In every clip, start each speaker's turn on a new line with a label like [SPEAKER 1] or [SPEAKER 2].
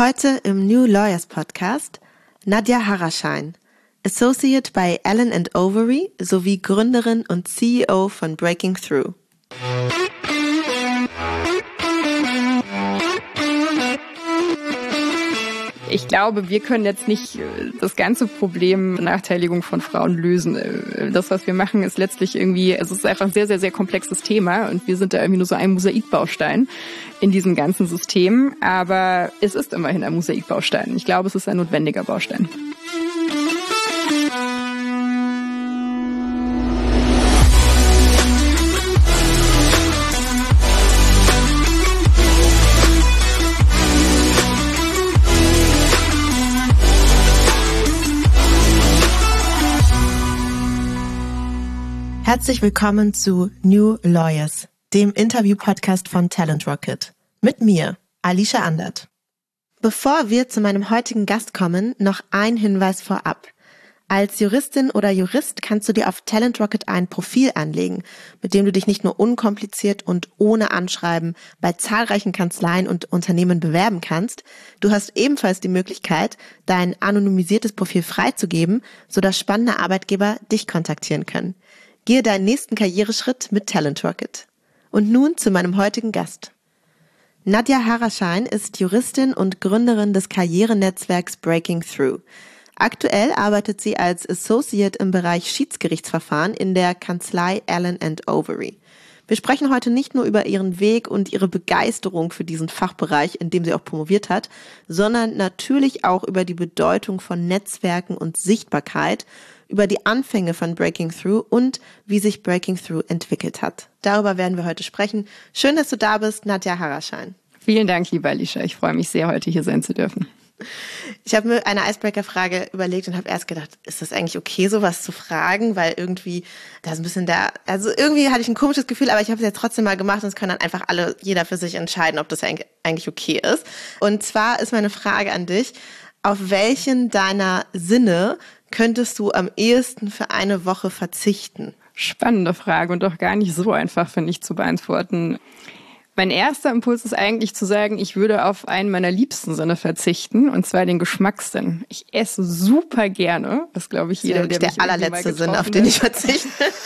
[SPEAKER 1] Heute im New Lawyers Podcast Nadja Haraschein, Associate bei Allen & Overy sowie Gründerin und CEO von Breaking Through.
[SPEAKER 2] Ich glaube, wir können jetzt nicht das ganze Problem Benachteiligung von Frauen lösen. Das, was wir machen, ist letztlich irgendwie, es ist einfach ein sehr, sehr, sehr komplexes Thema und wir sind da irgendwie nur so ein Mosaikbaustein in diesem ganzen System. Aber es ist immerhin ein Mosaikbaustein. Ich glaube, es ist ein notwendiger Baustein.
[SPEAKER 1] Herzlich willkommen zu New Lawyers, dem Interview-Podcast von Talent Rocket. Mit mir, Alicia Andert. Bevor wir zu meinem heutigen Gast kommen, noch ein Hinweis vorab. Als Juristin oder Jurist kannst du dir auf Talent Rocket ein Profil anlegen, mit dem du dich nicht nur unkompliziert und ohne Anschreiben bei zahlreichen Kanzleien und Unternehmen bewerben kannst, du hast ebenfalls die Möglichkeit, dein anonymisiertes Profil freizugeben, sodass spannende Arbeitgeber dich kontaktieren können. Gehe deinen nächsten Karriereschritt mit Talent Rocket. Und nun zu meinem heutigen Gast. Nadja Haraschein ist Juristin und Gründerin des Karrierenetzwerks Breaking Through. Aktuell arbeitet sie als Associate im Bereich Schiedsgerichtsverfahren in der Kanzlei Allen & Overy. Wir sprechen heute nicht nur über ihren Weg und ihre Begeisterung für diesen Fachbereich, in dem sie auch promoviert hat, sondern natürlich auch über die Bedeutung von Netzwerken und Sichtbarkeit, über die Anfänge von Breaking Through und wie sich Breaking Through entwickelt hat. Darüber werden wir heute sprechen. Schön, dass du da bist, Nadja Haraschein.
[SPEAKER 2] Vielen Dank, liebe Alicia. Ich freue mich sehr, heute hier sein zu dürfen.
[SPEAKER 1] Ich habe mir eine Icebreaker-Frage überlegt und habe erst gedacht, ist das eigentlich okay, sowas zu fragen? Weil irgendwie, da ist ein bisschen irgendwie hatte ich ein komisches Gefühl, aber ich habe es jetzt trotzdem mal gemacht und es können dann einfach jeder für sich entscheiden, ob das eigentlich okay ist. Und zwar ist meine Frage an dich, auf welchen deiner Sinne könntest du am ehesten für eine Woche verzichten?
[SPEAKER 2] Spannende Frage und doch gar nicht so einfach, finde ich, zu beantworten. Mein erster Impuls ist eigentlich zu sagen, ich würde auf einen meiner liebsten Sinne verzichten, und zwar den Geschmackssinn. Ich esse super gerne, das glaube ich jeder, der mich
[SPEAKER 1] der allerletzte Sinn, auf den ich verzichte.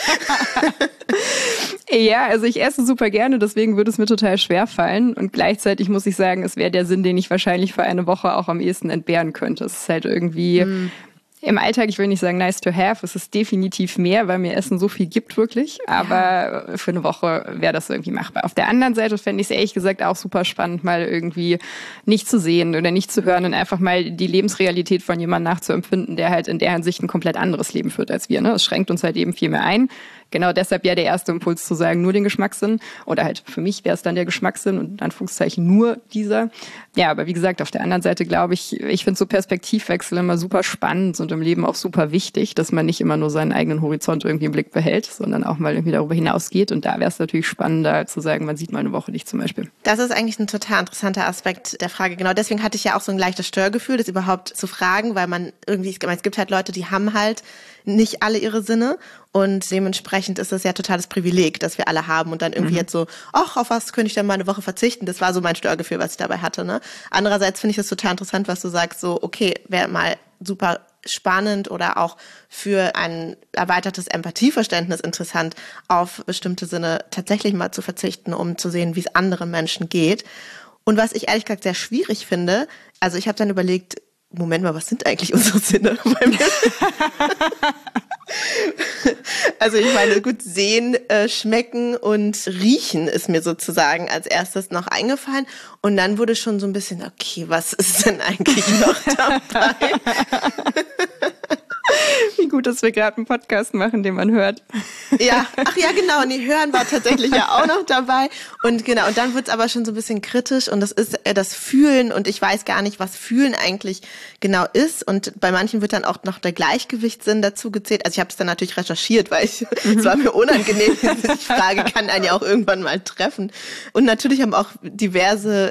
[SPEAKER 2] Ja, also ich esse super gerne, deswegen würde es mir total schwer fallen. Und gleichzeitig muss ich sagen, es wäre der Sinn, den ich wahrscheinlich für eine Woche auch am ehesten entbehren könnte. Es ist halt irgendwie im Alltag, ich will nicht sagen nice to have, es ist definitiv mehr, weil mir Essen so viel gibt wirklich, aber für eine Woche wäre das irgendwie machbar. Auf der anderen Seite fände ich es ehrlich gesagt auch super spannend, mal irgendwie nicht zu sehen oder nicht zu hören und einfach mal die Lebensrealität von jemandem nachzuempfinden, der halt in der Hinsicht ein komplett anderes Leben führt als wir. Ne? Es schränkt uns halt eben viel mehr ein. Genau deshalb ja der erste Impuls zu sagen, nur den Geschmackssinn. Oder halt für mich wäre es dann der Geschmackssinn und in Anführungszeichen nur dieser. Ja, aber wie gesagt, auf der anderen Seite glaube ich finde so Perspektivwechsel immer super spannend und im Leben auch super wichtig, dass man nicht immer nur seinen eigenen Horizont irgendwie im Blick behält, sondern auch mal irgendwie darüber hinausgeht. Und da wäre es natürlich spannender zu sagen, man sieht mal eine Woche nicht zum Beispiel.
[SPEAKER 1] Das ist eigentlich ein total interessanter Aspekt der Frage. Genau deswegen hatte ich ja auch so ein leichtes Störgefühl, das überhaupt zu fragen, weil es gibt halt Leute, die haben halt nicht alle ihre Sinne und dementsprechend ist es ja totales Privileg, das wir alle haben und dann irgendwie jetzt so, ach, auf was könnte ich denn mal eine Woche verzichten? Das war so mein Störgefühl, was ich dabei hatte. Ne? Andererseits finde ich es total interessant, was du sagst, so, okay, wäre mal super spannend oder auch für ein erweitertes Empathieverständnis interessant, auf bestimmte Sinne tatsächlich mal zu verzichten, um zu sehen, wie es anderen Menschen geht. Und was ich ehrlich gesagt sehr schwierig finde, also ich habe dann überlegt, Moment mal, was sind eigentlich unsere Sinne bei mir? Also ich meine, gut, sehen, schmecken und riechen ist mir sozusagen als erstes noch eingefallen. Und dann wurde schon so ein bisschen, okay, was ist denn eigentlich noch dabei?
[SPEAKER 2] Wie gut, dass wir gerade einen Podcast machen, den man hört.
[SPEAKER 1] Ja, ach ja, genau. Nee, hören war tatsächlich ja auch noch dabei. Und genau, und dann wird's aber schon so ein bisschen kritisch und das ist das Fühlen und ich weiß gar nicht, was Fühlen eigentlich genau ist. Und bei manchen wird dann auch noch der Gleichgewichtssinn dazu gezählt. Also ich habe es dann natürlich recherchiert, weil es war mir unangenehm. Die Frage kann einen ja auch irgendwann mal treffen. Und natürlich haben auch diverse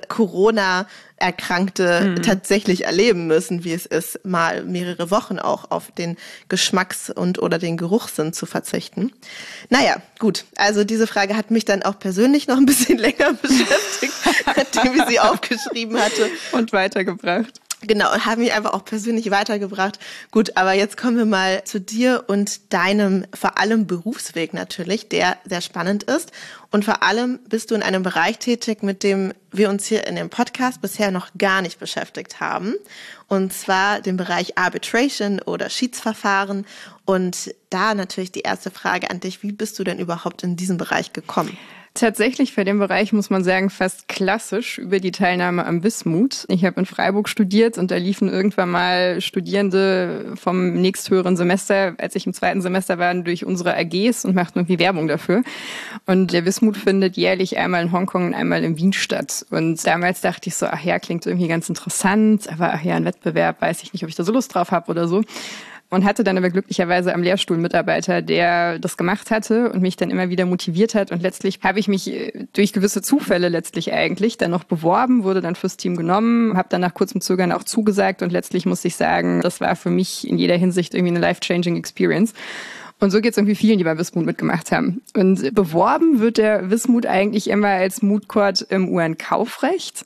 [SPEAKER 1] Corona-Erkrankte tatsächlich erleben müssen, wie es ist, mal mehrere Wochen auch auf den Geschmack Geschmacks- oder den Geruchssinn zu verzichten. Naja, gut. Also diese Frage hat mich dann auch persönlich noch ein bisschen länger beschäftigt, nachdem ich sie aufgeschrieben hatte.
[SPEAKER 2] Und weitergebracht.
[SPEAKER 1] Genau, und haben mich einfach auch persönlich weitergebracht. Gut, aber jetzt kommen wir mal zu dir und deinem vor allem Berufsweg natürlich, der sehr spannend ist. Und vor allem bist du in einem Bereich tätig, mit dem wir uns hier in dem Podcast bisher noch gar nicht beschäftigt haben. Und zwar den Bereich Arbitration oder Schiedsverfahren. Und da natürlich die erste Frage an dich, wie bist du denn überhaupt in diesen Bereich gekommen?
[SPEAKER 2] Tatsächlich für den Bereich, muss man sagen, fast klassisch über die Teilnahme am Wismut. Ich habe in Freiburg studiert und da liefen irgendwann mal Studierende vom nächsthöheren Semester, als ich im 2. Semester war, durch unsere AGs und machten irgendwie Werbung dafür. Und der Wismut findet jährlich einmal in Hongkong und einmal in Wien statt. Und damals dachte ich so, ach ja, klingt irgendwie ganz interessant, aber ach ja, ein Wettbewerb, weiß ich nicht, ob ich da so Lust drauf habe oder so. Und hatte dann aber glücklicherweise am Lehrstuhl einen Mitarbeiter, der das gemacht hatte und mich dann immer wieder motiviert hat. Und letztlich habe ich mich durch gewisse Zufälle letztlich eigentlich dann noch beworben, wurde dann fürs Team genommen, habe dann nach kurzem Zögern auch zugesagt. Und letztlich muss ich sagen, das war für mich in jeder Hinsicht irgendwie eine life-changing Experience. Und so geht es irgendwie vielen, die bei Wismut mitgemacht haben. Und beworben wird der Wismut eigentlich immer als Moot Court im UN-Kaufrecht.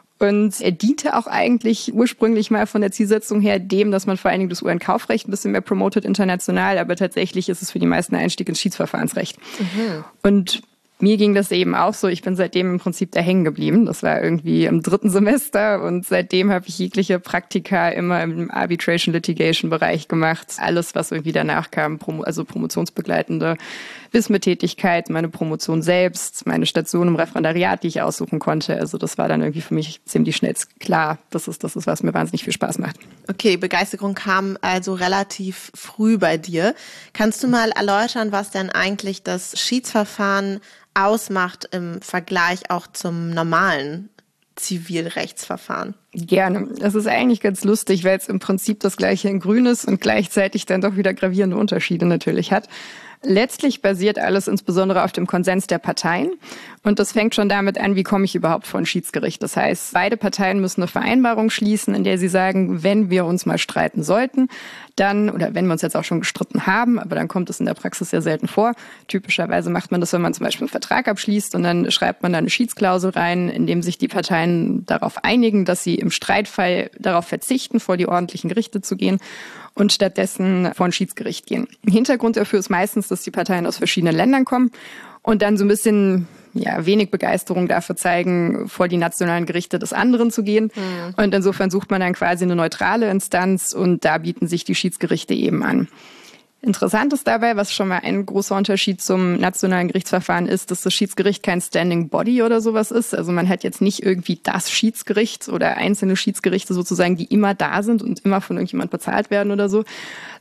[SPEAKER 2] Und er diente auch eigentlich ursprünglich mal von der Zielsetzung her dem, dass man vor allen Dingen das UN-Kaufrecht ein bisschen mehr promotet international, aber tatsächlich ist es für die meisten ein Einstieg ins Schiedsverfahrensrecht. Mhm. Und mir ging das eben auch so, ich bin seitdem im Prinzip da hängen geblieben. Das war irgendwie im 3. Semester und seitdem habe ich jegliche Praktika immer im Arbitration-Litigation-Bereich gemacht. Alles, was irgendwie danach kam, also promotionsbegleitende WISME-Tätigkeit, meine Promotion selbst, meine Station im Referendariat, die ich aussuchen konnte. Also das war dann irgendwie für mich ziemlich schnell klar, das ist, was mir wahnsinnig viel Spaß macht.
[SPEAKER 1] Okay, Begeisterung kam also relativ früh bei dir. Kannst du mal erläutern, was denn eigentlich das Schiedsverfahren ausmacht im Vergleich auch zum normalen Zivilrechtsverfahren?
[SPEAKER 2] Gerne. Das ist eigentlich ganz lustig, weil es im Prinzip das Gleiche in Grün ist und gleichzeitig dann doch wieder gravierende Unterschiede natürlich hat. Letztlich basiert alles insbesondere auf dem Konsens der Parteien. Und das fängt schon damit an, wie komme ich überhaupt vor ein Schiedsgericht. Das heißt, beide Parteien müssen eine Vereinbarung schließen, in der sie sagen, wenn wir uns mal streiten sollten, dann, oder wenn wir uns jetzt auch schon gestritten haben, aber dann kommt es in der Praxis sehr selten vor. Typischerweise macht man das, wenn man zum Beispiel einen Vertrag abschließt und dann schreibt man da eine Schiedsklausel rein, in dem sich die Parteien darauf einigen, dass sie im Streitfall darauf verzichten, vor die ordentlichen Gerichte zu gehen und stattdessen vor ein Schiedsgericht gehen. Hintergrund dafür ist meistens, dass die Parteien aus verschiedenen Ländern kommen und dann so ein bisschen wenig Begeisterung dafür zeigen, vor die nationalen Gerichte des anderen zu gehen. Mhm. Und insofern sucht man dann quasi eine neutrale Instanz und da bieten sich die Schiedsgerichte eben an. Interessant ist dabei, was schon mal ein großer Unterschied zum nationalen Gerichtsverfahren ist, dass das Schiedsgericht kein Standing Body oder sowas ist. Also man hat jetzt nicht irgendwie das Schiedsgericht oder einzelne Schiedsgerichte sozusagen, die immer da sind und immer von irgendjemand bezahlt werden oder so,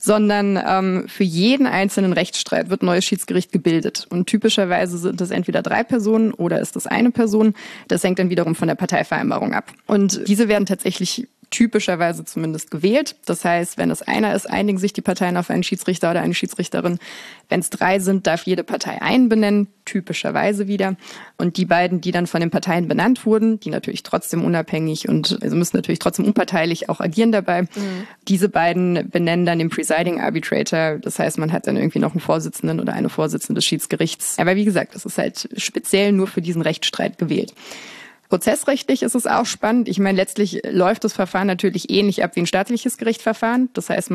[SPEAKER 2] sondern für jeden einzelnen Rechtsstreit wird ein neues Schiedsgericht gebildet. Und typischerweise sind das entweder 3 Personen oder ist das eine Person. Das hängt dann wiederum von der Parteivereinbarung ab. Und diese werden tatsächlich typischerweise zumindest gewählt. Das heißt, wenn es einer ist, einigen sich die Parteien auf einen Schiedsrichter oder eine Schiedsrichterin. Wenn es 3 sind, darf jede Partei einen benennen, typischerweise wieder. Und die beiden, die dann von den Parteien benannt wurden, die natürlich trotzdem unabhängig und also müssen natürlich trotzdem unparteilich auch agieren dabei. Mhm. Diese beiden benennen dann den Presiding Arbitrator. Das heißt, man hat dann irgendwie noch einen Vorsitzenden oder eine Vorsitzende des Schiedsgerichts. Aber wie gesagt, das ist halt speziell nur für diesen Rechtsstreit gewählt. Prozessrechtlich ist es auch spannend. Ich meine, letztlich läuft das Verfahren natürlich ähnlich ab wie ein staatliches Gerichtsverfahren. Das heißt,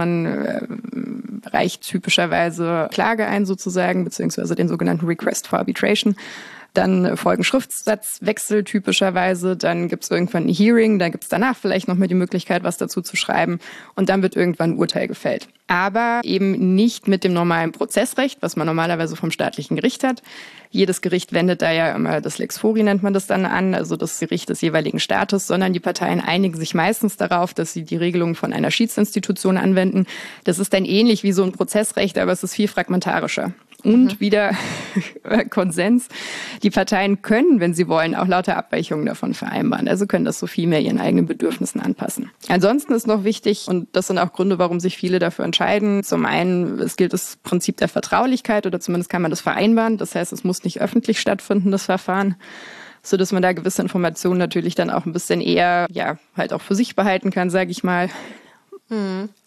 [SPEAKER 2] man reicht typischerweise Klage ein sozusagen, beziehungsweise den sogenannten Request for Arbitration. Dann folgen Schriftsatzwechsel typischerweise, dann gibt es irgendwann ein Hearing, dann gibt es danach vielleicht noch mal die Möglichkeit, was dazu zu schreiben und dann wird irgendwann ein Urteil gefällt. Aber eben nicht mit dem normalen Prozessrecht, was man normalerweise vom staatlichen Gericht hat. Jedes Gericht wendet da ja immer das Lex fori, nennt man das dann an, also das Gericht des jeweiligen Staates, sondern die Parteien einigen sich meistens darauf, dass sie die Regelungen von einer Schiedsinstitution anwenden. Das ist dann ähnlich wie so ein Prozessrecht, aber es ist viel fragmentarischer. Und wieder Konsens. Die Parteien können, wenn sie wollen, auch lauter Abweichungen davon vereinbaren. Also können das so viel mehr ihren eigenen Bedürfnissen anpassen. Ansonsten ist noch wichtig, und das sind auch Gründe, warum sich viele dafür entscheiden. Zum einen, es gilt das Prinzip der Vertraulichkeit oder zumindest kann man das vereinbaren. Das heißt, es muss nicht öffentlich stattfinden, das Verfahren, so dass man da gewisse Informationen natürlich dann auch ein bisschen eher, halt auch für sich behalten kann, sage ich mal.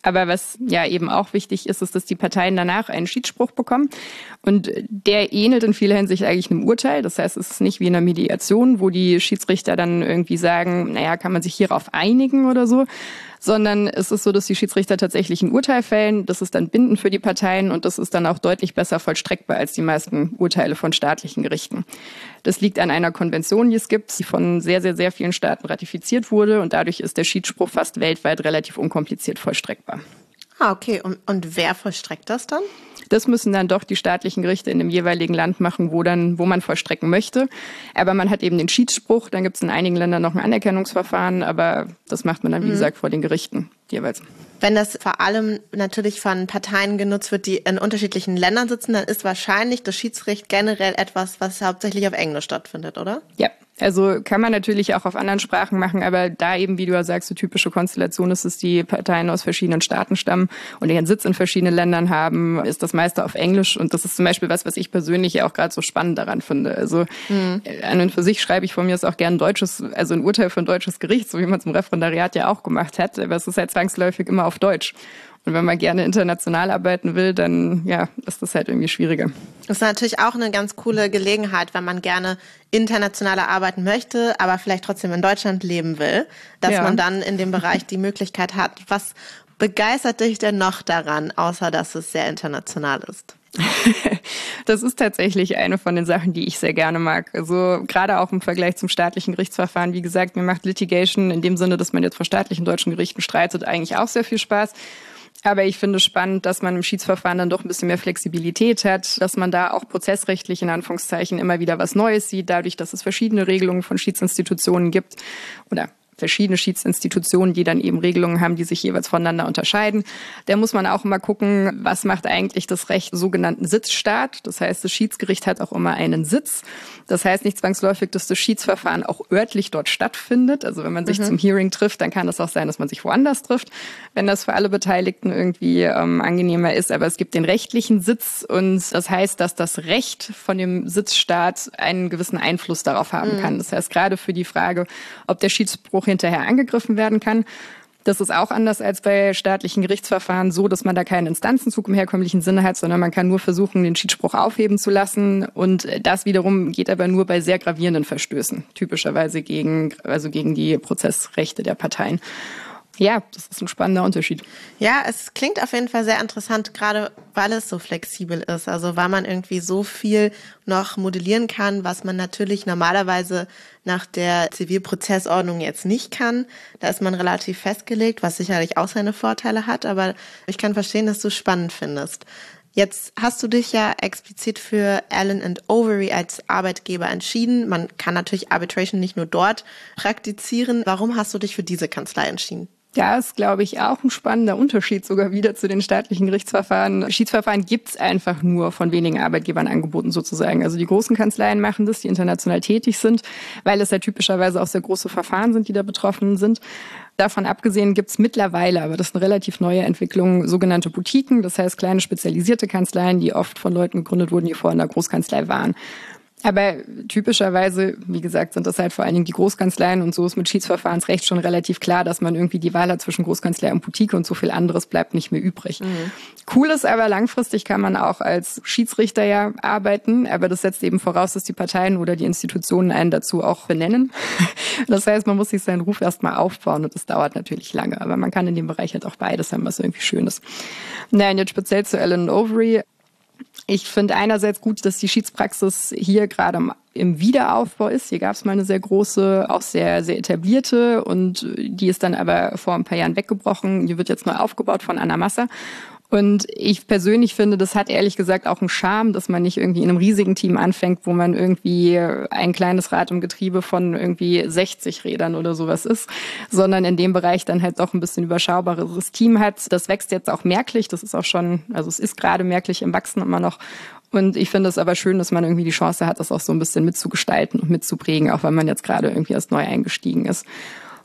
[SPEAKER 2] Aber was ja eben auch wichtig ist, ist, dass die Parteien danach einen Schiedsspruch bekommen. Und der ähnelt in vieler Hinsicht eigentlich einem Urteil. Das heißt, es ist nicht wie in einer Mediation, wo die Schiedsrichter dann irgendwie sagen, naja, kann man sich hierauf einigen oder so, sondern es ist so, dass die Schiedsrichter tatsächlich ein Urteil fällen. Das ist dann bindend für die Parteien und das ist dann auch deutlich besser vollstreckbar als die meisten Urteile von staatlichen Gerichten. Das liegt an einer Konvention, die es gibt, die von sehr, sehr, sehr vielen Staaten ratifiziert wurde und dadurch ist der Schiedsspruch fast weltweit relativ unkompliziert vollstreckbar.
[SPEAKER 1] Ah, okay. Und wer vollstreckt das dann?
[SPEAKER 2] Das müssen dann doch die staatlichen Gerichte in dem jeweiligen Land machen, wo man vollstrecken möchte. Aber man hat eben den Schiedsspruch, dann gibt es in einigen Ländern noch ein Anerkennungsverfahren, aber das macht man dann, wie gesagt, vor den Gerichten jeweils.
[SPEAKER 1] Wenn das vor allem natürlich von Parteien genutzt wird, die in unterschiedlichen Ländern sitzen, dann ist wahrscheinlich das Schiedsrecht generell etwas, was hauptsächlich auf Englisch stattfindet, oder?
[SPEAKER 2] Ja, also kann man natürlich auch auf anderen Sprachen machen, aber da eben, wie du ja sagst, die typische Konstellation ist, dass die Parteien aus verschiedenen Staaten stammen und ihren Sitz in verschiedenen Ländern haben, ist das meiste auf Englisch. Und das ist zum Beispiel was ich persönlich ja auch gerade so spannend daran finde. Also an und für sich schreibe ich von mir aus auch gern ein Urteil für ein deutsches Gericht, so wie man es im Referendariat ja auch gemacht hat. Aber es ist halt zwangsläufig immer auf Deutsch. Und wenn man gerne international arbeiten will, dann ist das halt irgendwie schwieriger.
[SPEAKER 1] Das ist natürlich auch eine ganz coole Gelegenheit, wenn man gerne internationaler arbeiten möchte, aber vielleicht trotzdem in Deutschland leben will, dass man dann in dem Bereich die Möglichkeit hat. Was begeistert dich denn noch daran, außer dass es sehr international ist?
[SPEAKER 2] Das ist tatsächlich eine von den Sachen, die ich sehr gerne mag. Also gerade auch im Vergleich zum staatlichen Gerichtsverfahren. Wie gesagt, mir macht Litigation in dem Sinne, dass man jetzt vor staatlichen deutschen Gerichten streitet, eigentlich auch sehr viel Spaß. Aber ich finde es spannend, dass man im Schiedsverfahren dann doch ein bisschen mehr Flexibilität hat, dass man da auch prozessrechtlich in Anführungszeichen immer wieder was Neues sieht, dadurch, dass es verschiedene Regelungen von Schiedsinstitutionen gibt oder verschiedene Schiedsinstitutionen, die dann eben Regelungen haben, die sich jeweils voneinander unterscheiden. Da muss man auch immer gucken, was macht eigentlich das Recht sogenannten Sitzstaat. Das heißt, das Schiedsgericht hat auch immer einen Sitz. Das heißt nicht zwangsläufig, dass das Schiedsverfahren auch örtlich dort stattfindet. Also wenn man sich zum Hearing trifft, dann kann es auch sein, dass man sich woanders trifft, wenn das für alle Beteiligten irgendwie angenehmer ist. Aber es gibt den rechtlichen Sitz und das heißt, dass das Recht von dem Sitzstaat einen gewissen Einfluss darauf haben kann. Das heißt, gerade für die Frage, ob der Schiedsspruch hinterher angegriffen werden kann. Das ist auch anders als bei staatlichen Gerichtsverfahren so, dass man da keinen Instanzenzug im herkömmlichen Sinne hat, sondern man kann nur versuchen, den Schiedsspruch aufheben zu lassen. Und das wiederum geht aber nur bei sehr gravierenden Verstößen, typischerweise gegen die Prozessrechte der Parteien. Ja, das ist ein spannender Unterschied.
[SPEAKER 1] Ja, es klingt auf jeden Fall sehr interessant, gerade weil es so flexibel ist. Also weil man irgendwie so viel noch modellieren kann, was man natürlich normalerweise nach der Zivilprozessordnung jetzt nicht kann. Da ist man relativ festgelegt, was sicherlich auch seine Vorteile hat. Aber ich kann verstehen, dass du es spannend findest. Jetzt hast du dich ja explizit für Allen & Overy als Arbeitgeber entschieden. Man kann natürlich Arbitration nicht nur dort praktizieren. Warum hast du dich für diese Kanzlei entschieden?
[SPEAKER 2] Ja, ist, glaube ich, auch ein spannender Unterschied sogar wieder zu den staatlichen Gerichtsverfahren. Schiedsverfahren gibt's einfach nur von wenigen Arbeitgebern angeboten sozusagen. Also die großen Kanzleien machen das, die international tätig sind, weil es ja typischerweise auch sehr große Verfahren sind, die da betroffen sind. Davon abgesehen gibt's mittlerweile, aber das ist eine relativ neue Entwicklung, sogenannte Boutiquen, das heißt kleine spezialisierte Kanzleien, die oft von Leuten gegründet wurden, die vorher in der Großkanzlei waren. Aber typischerweise, wie gesagt, sind das halt vor allen Dingen die Großkanzleien und so ist mit Schiedsverfahrensrecht schon relativ klar, dass man irgendwie die Wahl hat zwischen Großkanzlei und Boutique und so viel anderes bleibt nicht mehr übrig. Cool ist aber, langfristig kann man auch als Schiedsrichter ja arbeiten, aber das setzt eben voraus, dass die Parteien oder die Institutionen einen dazu auch benennen. Das heißt, man muss sich seinen Ruf erstmal aufbauen und das dauert natürlich lange, aber man kann in dem Bereich halt auch beides haben, was irgendwie schön ist. Nein, jetzt speziell zu Allen & Overy. Ich finde einerseits gut, dass die Schiedspraxis hier gerade im Wiederaufbau ist. Hier gab es mal eine sehr große, auch sehr, sehr etablierte und die ist dann aber vor ein paar Jahren weggebrochen. Die wird jetzt neu aufgebaut von Anna Masser. Und ich persönlich finde, das hat ehrlich gesagt auch einen Charme, dass man nicht irgendwie in einem riesigen Team anfängt, wo man irgendwie ein kleines Rad im Getriebe von irgendwie 60 Rädern oder sowas ist, sondern in dem Bereich dann halt doch ein bisschen überschaubareres Team hat. Das wächst jetzt auch merklich, das ist auch schon, also es ist gerade merklich im Wachsen immer noch. Und ich finde es aber schön, dass man irgendwie die Chance hat, das auch so ein bisschen mitzugestalten und mitzuprägen, auch wenn man jetzt gerade irgendwie erst neu eingestiegen ist.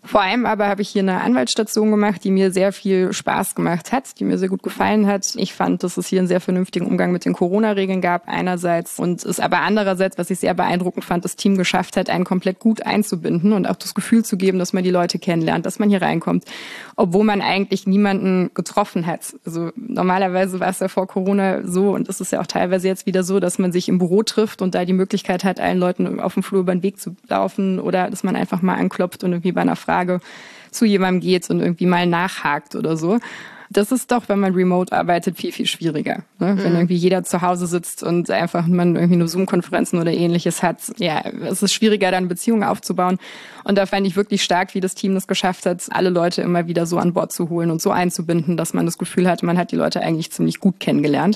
[SPEAKER 2] Vor allem aber habe ich hier eine Anwaltsstation gemacht, die mir sehr viel Spaß gemacht hat, die mir sehr gut gefallen hat. Ich fand, dass es hier einen sehr vernünftigen Umgang mit den Corona-Regeln gab einerseits und es aber andererseits, was ich sehr beeindruckend fand, das Team geschafft hat, einen komplett gut einzubinden und auch das Gefühl zu geben, dass man die Leute kennenlernt, dass man hier reinkommt, obwohl man eigentlich niemanden getroffen hat. Also normalerweise war es ja vor Corona so und es ist ja auch teilweise jetzt wieder so, dass man sich im Büro trifft und da die Möglichkeit hat, allen Leuten auf dem Flur über den Weg zu laufen oder dass man einfach mal anklopft und irgendwie bei einer Frage zu jemandem geht und irgendwie mal nachhakt oder so. Das ist doch, wenn man remote arbeitet, viel, viel schwieriger. Ne? Wenn irgendwie jeder zu Hause sitzt und einfach man irgendwie nur Zoom-Konferenzen oder Ähnliches hat. Ja, es ist schwieriger, dann Beziehungen aufzubauen. Und da fand ich wirklich stark, wie das Team das geschafft hat, alle Leute immer wieder so an Bord zu holen und so einzubinden, dass man das Gefühl hat, man hat die Leute eigentlich ziemlich gut kennengelernt.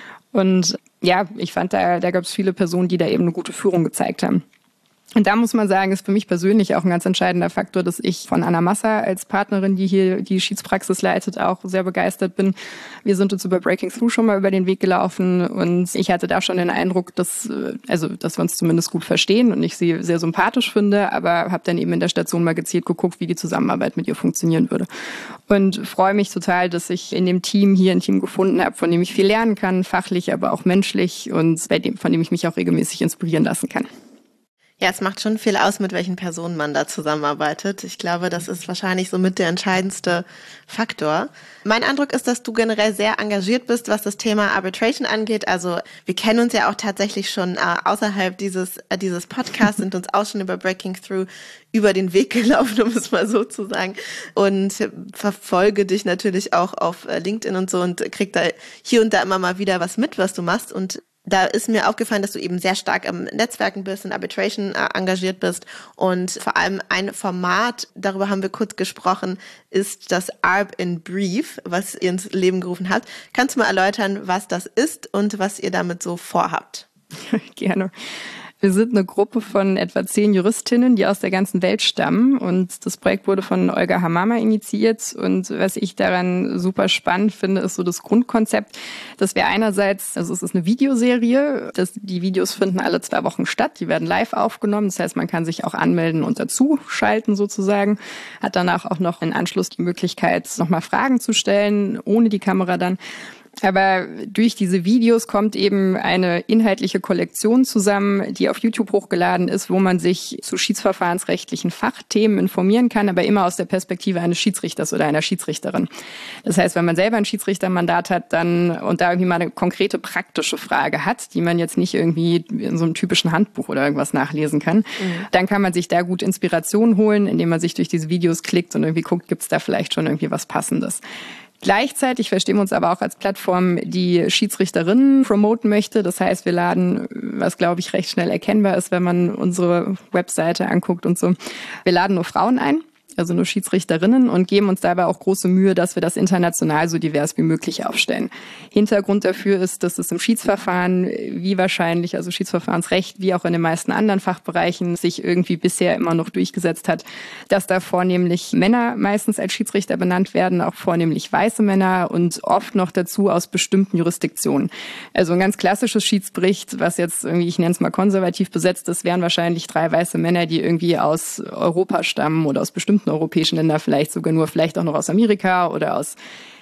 [SPEAKER 2] Und ja, ich fand, da gab es viele Personen, die da eben eine gute Führung gezeigt haben. Und da muss man sagen, ist für mich persönlich auch ein ganz entscheidender Faktor, dass ich von Anna Massa als Partnerin, die hier die Schiedspraxis leitet, auch sehr begeistert bin. Wir sind uns über Breaking Through schon mal über den Weg gelaufen und ich hatte da schon den Eindruck, dass wir uns zumindest gut verstehen und ich sie sehr sympathisch finde, aber habe dann eben in der Station mal gezielt geguckt, wie die Zusammenarbeit mit ihr funktionieren würde. Und freue mich total, dass ich in dem Team hier ein Team gefunden habe, von dem ich viel lernen kann, fachlich, aber auch menschlich und von dem ich mich auch regelmäßig inspirieren lassen kann.
[SPEAKER 1] Ja, es macht schon viel aus, mit welchen Personen man da zusammenarbeitet. Ich glaube, das ist wahrscheinlich somit der entscheidendste Faktor. Mein Eindruck ist, dass du generell sehr engagiert bist, was das Thema Arbitration angeht. Also wir kennen uns ja auch tatsächlich schon außerhalb dieses Podcasts, sind uns auch schon über Breaking Through über den Weg gelaufen, um es mal so zu sagen. Und verfolge dich natürlich auch auf LinkedIn und so und krieg da hier und da immer mal wieder was mit, was du machst. Und da ist mir aufgefallen, dass du eben sehr stark im Netzwerken bist, in Arbitration engagiert bist und vor allem ein Format, darüber haben wir kurz gesprochen, ist das Arb in Brief, was ihr ins Leben gerufen habt. Kannst du mal erläutern, was das ist und was ihr damit so vorhabt?
[SPEAKER 2] Gerne. Wir sind eine Gruppe von etwa 10 Juristinnen, die aus der ganzen Welt stammen. Und das Projekt wurde von Olga Hamama initiiert. Und was ich daran super spannend finde, ist so das Grundkonzept, dass wir einerseits, also es ist eine Videoserie, die Videos finden alle 2 Wochen statt, die werden live aufgenommen. Das heißt, man kann sich auch anmelden und dazuschalten sozusagen. Hat danach auch noch im Anschluss die Möglichkeit, nochmal Fragen zu stellen, ohne die Kamera dann. Aber durch diese Videos kommt eben eine inhaltliche Kollektion zusammen, die auf YouTube hochgeladen ist, wo man sich zu schiedsverfahrensrechtlichen Fachthemen informieren kann, aber immer aus der Perspektive eines Schiedsrichters oder einer Schiedsrichterin. Das heißt, wenn man selber ein Schiedsrichtermandat hat dann und da irgendwie mal eine konkrete praktische Frage hat, die man jetzt nicht irgendwie in so einem typischen Handbuch oder irgendwas nachlesen kann, dann kann man sich da gut Inspiration holen, indem man sich durch diese Videos klickt und irgendwie guckt, gibt es da vielleicht schon irgendwie was Passendes. Gleichzeitig verstehen wir uns aber auch als Plattform, die Schiedsrichterinnen promoten möchte. Das heißt, wir laden, was glaube ich recht schnell erkennbar ist, wenn man unsere Webseite anguckt und so, wir laden nur Frauen ein. Also nur Schiedsrichterinnen und geben uns dabei auch große Mühe, dass wir das international so divers wie möglich aufstellen. Hintergrund dafür ist, dass es im Schiedsverfahren wie wahrscheinlich, also Schiedsverfahrensrecht, wie auch in den meisten anderen Fachbereichen sich irgendwie bisher immer noch durchgesetzt hat, dass da vornehmlich Männer meistens als Schiedsrichter benannt werden, auch vornehmlich weiße Männer und oft noch dazu aus bestimmten Jurisdiktionen. Also ein ganz klassisches Schiedsgericht, was jetzt irgendwie, ich nenne es mal konservativ besetzt ist, wären wahrscheinlich 3 weiße Männer, die irgendwie aus Europa stammen oder aus bestimmten europäischen Länder, vielleicht auch noch aus Amerika oder aus,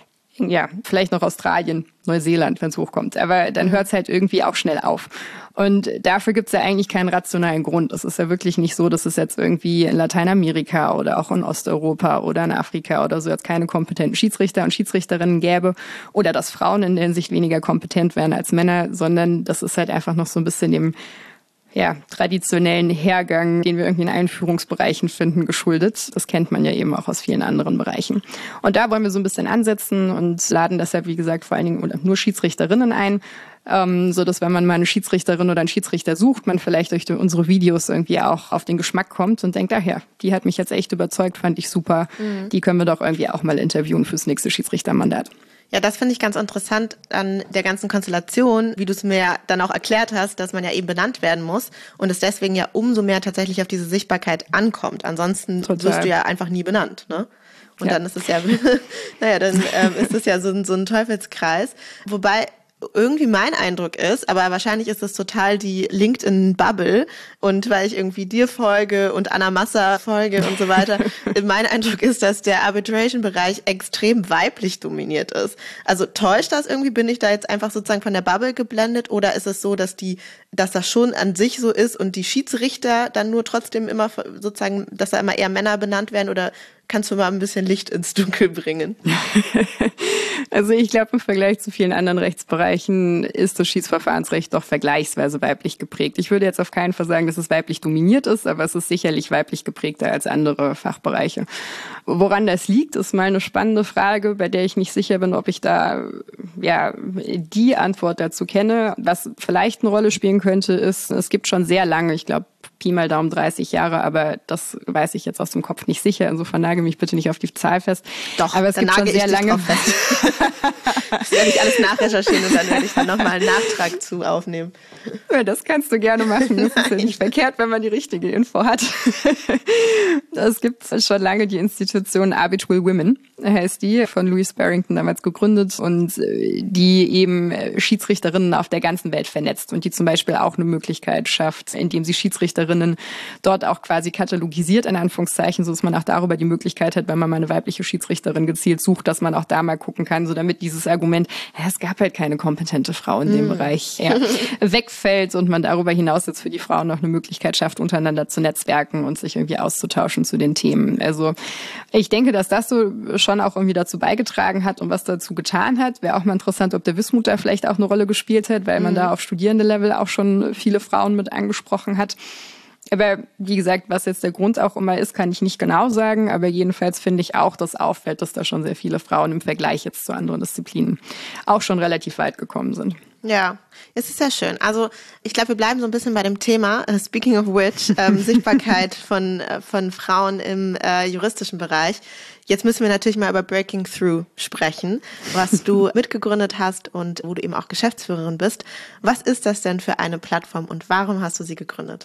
[SPEAKER 2] ja, vielleicht noch Australien, Neuseeland, wenn es hochkommt. Aber dann hört es halt irgendwie auch schnell auf. Und dafür gibt es ja eigentlich keinen rationalen Grund. Es ist ja wirklich nicht so, dass es jetzt irgendwie in Lateinamerika oder auch in Osteuropa oder in Afrika oder so jetzt keine kompetenten Schiedsrichter und Schiedsrichterinnen gäbe oder dass Frauen in der Hinsicht weniger kompetent wären als Männer, sondern das ist halt einfach noch so ein bisschen dem traditionellen Hergang, den wir irgendwie in allen Führungsbereichen finden, geschuldet. Das kennt man ja eben auch aus vielen anderen Bereichen. Und da wollen wir so ein bisschen ansetzen und laden deshalb, wie gesagt, vor allen Dingen nur Schiedsrichterinnen ein, so dass wenn man mal eine Schiedsrichterin oder einen Schiedsrichter sucht, man vielleicht durch unsere Videos irgendwie auch auf den Geschmack kommt und denkt, ach ja, die hat mich jetzt echt überzeugt, fand ich super. Die können wir doch irgendwie auch mal interviewen fürs nächste Schiedsrichtermandat.
[SPEAKER 1] Ja, das finde ich ganz interessant an der ganzen Konstellation, wie du es mir dann auch erklärt hast, dass man ja eben benannt werden muss und es deswegen ja umso mehr tatsächlich auf diese Sichtbarkeit ankommt. Ansonsten wirst du ja einfach nie benannt, ne? Und dann ist es ja, dann ist es ja so ein Teufelskreis. Wobei irgendwie mein Eindruck ist, aber wahrscheinlich ist das total die LinkedIn-Bubble und weil ich irgendwie dir folge und Anna Massa folge und so weiter, mein Eindruck ist, dass der Arbitration-Bereich extrem weiblich dominiert ist. Also täuscht das irgendwie? Bin ich da jetzt einfach sozusagen von der Bubble geblendet oder ist es so, dass das schon an sich so ist und die Schiedsrichter dann nur trotzdem immer sozusagen, dass da immer eher Männer benannt werden oder kannst du mal ein bisschen Licht ins Dunkel bringen?
[SPEAKER 2] Also ich glaube, im Vergleich zu vielen anderen Rechtsbereichen ist das Schiedsverfahrensrecht doch vergleichsweise weiblich geprägt. Ich würde jetzt auf keinen Fall sagen, dass es weiblich dominiert ist, aber es ist sicherlich weiblich geprägter als andere Fachbereiche. Woran das liegt, ist mal eine spannende Frage, bei der ich nicht sicher bin, ob ich da die Antwort dazu kenne. Was vielleicht eine Rolle spielen könnte, ist, es gibt schon sehr lange, ich glaube, Pi mal Daumen 30 Jahre, aber das weiß ich jetzt aus dem Kopf nicht sicher. Insofern nagel mich bitte nicht auf die Zahl fest.
[SPEAKER 1] Doch,
[SPEAKER 2] aber es gibt schon sehr lange.
[SPEAKER 1] Das werde ich alles nachrecherchieren und dann werde ich dann nochmal einen Nachtrag zu aufnehmen.
[SPEAKER 2] Ja, das kannst du gerne machen. Das ist ja nicht verkehrt, wenn man die richtige Info hat. Es gibt schon lange die Institution Arbitral Women, heißt die, von Louise Barrington damals gegründet und die eben Schiedsrichterinnen auf der ganzen Welt vernetzt und die zum Beispiel auch eine Möglichkeit schafft, indem sie Schiedsrichterinnen dort auch quasi katalogisiert, in Anführungszeichen, so dass man auch darüber die Möglichkeit hat, wenn man mal eine weibliche Schiedsrichterin gezielt sucht, dass man auch da mal gucken kann, so damit dieses Argument, es gab halt keine kompetente Frau in dem Bereich, wegfällt und man darüber hinaus jetzt für die Frauen noch eine Möglichkeit schafft, untereinander zu netzwerken und sich irgendwie auszutauschen zu den Themen. Also ich denke, dass das so schon auch irgendwie dazu beigetragen hat und was dazu getan hat. Wäre auch mal interessant, ob der Wismut da vielleicht auch eine Rolle gespielt hat, weil man da auf Studierende-Level auch schon viele Frauen mit angesprochen hat. Aber wie gesagt, was jetzt der Grund auch immer ist, kann ich nicht genau sagen. Aber jedenfalls finde ich auch, dass auffällt, dass da schon sehr viele Frauen im Vergleich jetzt zu anderen Disziplinen auch schon relativ weit gekommen sind.
[SPEAKER 1] Ja, es ist sehr schön. Also ich glaube, wir bleiben so ein bisschen bei dem Thema, speaking of which, Sichtbarkeit von Frauen im juristischen Bereich. Jetzt müssen wir natürlich mal über Breaking Through sprechen, was du mitgegründet hast und wo du eben auch Geschäftsführerin bist. Was ist das denn für eine Plattform und warum hast du sie gegründet?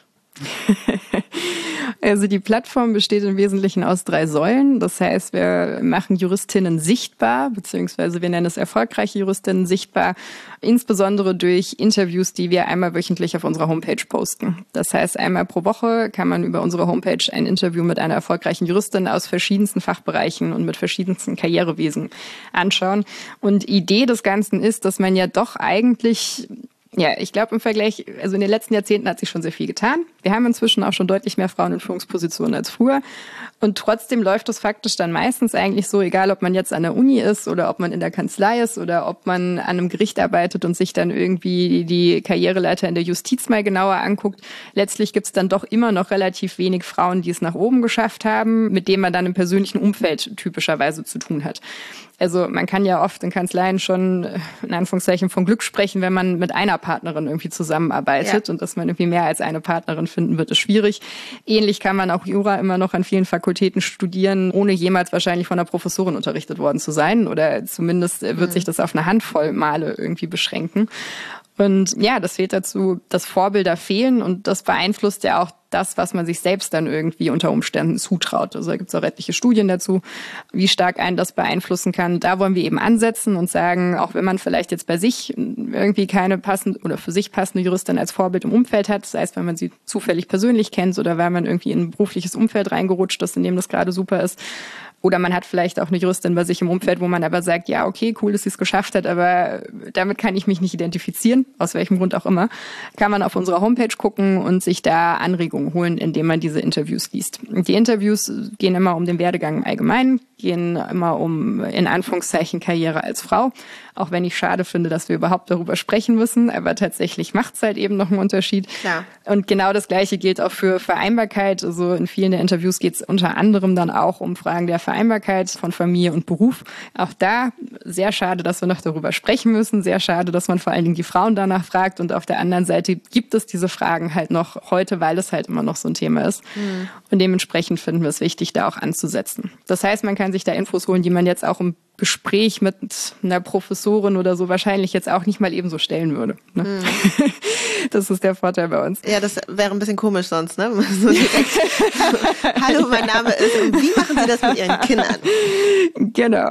[SPEAKER 2] Also die Plattform besteht im Wesentlichen aus 3 Säulen. Das heißt, wir machen Juristinnen sichtbar, beziehungsweise wir nennen es erfolgreiche Juristinnen sichtbar, insbesondere durch Interviews, die wir einmal wöchentlich auf unserer Homepage posten. Das heißt, einmal pro Woche kann man über unsere Homepage ein Interview mit einer erfolgreichen Juristin aus verschiedensten Fachbereichen und mit verschiedensten Karrierewegen anschauen. Und Idee des Ganzen ist, dass man ja doch eigentlich... Ja, ich glaube im Vergleich, also in den letzten Jahrzehnten hat sich schon sehr viel getan. Wir haben inzwischen auch schon deutlich mehr Frauen in Führungspositionen als früher. Und trotzdem läuft es faktisch dann meistens eigentlich so, egal ob man jetzt an der Uni ist oder ob man in der Kanzlei ist oder ob man an einem Gericht arbeitet und sich dann irgendwie die Karriereleiter in der Justiz mal genauer anguckt. Letztlich gibt es dann doch immer noch relativ wenig Frauen, die es nach oben geschafft haben, mit denen man dann im persönlichen Umfeld typischerweise zu tun hat. Also man kann ja oft in Kanzleien schon in Anführungszeichen von Glück sprechen, wenn man mit einer Partnerin irgendwie zusammenarbeitet und dass man irgendwie mehr als eine Partnerin finden wird, ist schwierig. Ähnlich kann man auch Jura immer noch an vielen Fakultäten studieren, ohne jemals wahrscheinlich von einer Professorin unterrichtet worden zu sein oder zumindest wird sich das auf eine Handvoll Male irgendwie beschränken. Und ja, das fehlt dazu, dass Vorbilder fehlen und das beeinflusst ja auch das, was man sich selbst dann irgendwie unter Umständen zutraut. Also da gibt es auch etliche Studien dazu, wie stark einen das beeinflussen kann. Da wollen wir eben ansetzen und sagen, auch wenn man vielleicht jetzt bei sich irgendwie keine passende oder für sich passende Juristin als Vorbild im Umfeld hat, sei es, wenn man sie zufällig persönlich kennt oder weil man irgendwie in ein berufliches Umfeld reingerutscht ist, in dem das gerade super ist, oder man hat vielleicht auch eine Juristin bei sich im Umfeld, wo man aber sagt, ja, okay, cool, dass sie es geschafft hat, aber damit kann ich mich nicht identifizieren, aus welchem Grund auch immer. Kann man auf unserer Homepage gucken und sich da Anregungen holen, indem man diese Interviews liest. Die Interviews gehen immer um den Werdegang im Allgemeinen, gehen immer um, in Anführungszeichen, Karriere als Frau. Auch wenn ich schade finde, dass wir überhaupt darüber sprechen müssen, aber tatsächlich macht es halt eben noch einen Unterschied.
[SPEAKER 1] Klar.
[SPEAKER 2] Und genau das Gleiche gilt auch für Vereinbarkeit. Also in vielen der Interviews geht es unter anderem dann auch um Fragen der Vereinbarkeit von Familie und Beruf. Auch da sehr schade, dass wir noch darüber sprechen müssen. Sehr schade, dass man vor allen Dingen die Frauen danach fragt. Und auf der anderen Seite gibt es diese Fragen halt noch heute, weil es halt immer noch so ein Thema ist. Mhm. Und dementsprechend finden wir es wichtig, da auch anzusetzen. Das heißt, man kann sich da Infos holen, die man jetzt auch im Gespräch mit einer Professorin oder so wahrscheinlich jetzt auch nicht mal ebenso stellen würde. Ne? Das ist der Vorteil bei uns.
[SPEAKER 1] Ja, das wäre ein bisschen komisch sonst, ne? So direkt, hallo, mein Name ist, und wie machen Sie das mit Ihren Kindern?
[SPEAKER 2] Genau.